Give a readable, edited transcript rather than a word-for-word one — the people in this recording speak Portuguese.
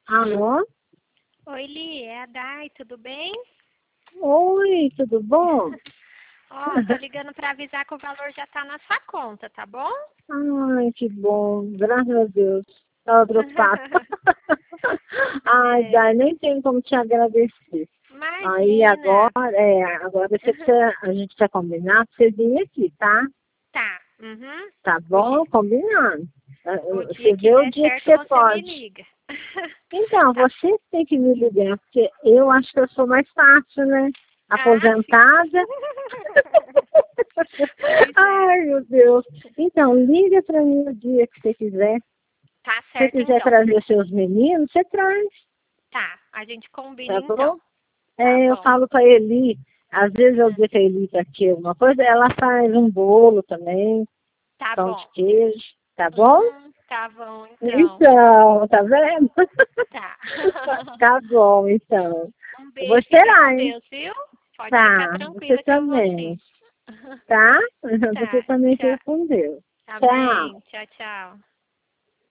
Alô? Oi, Li, é a Dai, tudo bem? Oi, tudo bom? Ó, tô ligando pra avisar que o valor já tá na sua conta, tá bom? Ai, que bom, graças a Deus. Estava preocupada. Ai, É, Dai, nem tenho como te agradecer. Aí imagina. agora a gente vai combinar pra você vir aqui, tá? Tá, uhum. Tá O bom? dia, Combinado. o Você dia que vê o der dia que certo, você você me pode. liga. Então, Tá, você tem que me ligar, porque eu acho que eu sou mais fácil, né? sim. Aposentada. Pois é. Ai, meu Deus. Então, liga para mim o dia que você quiser. Tá Se você certo quiser então. trazer seus meninos, você traz, Tá, a gente combina tá então. bom? Tá Eu bom. falo para Eli, às vezes eu digo que a Eli tá aqui alguma coisa, ela faz um bolo também, Tá pão de bom. queijo, tá bom? Tá bom então. Então, tá vendo? Tá. Tá bom, então. Um Eu vou beijo, fica com esperar, hein? Deus, viu? Pode ficar Tá, você tranquila que eu vou também, sim. tá? Você Tá, também fica tchau. com Deus. Tchau. Amém. Tchau, tchau.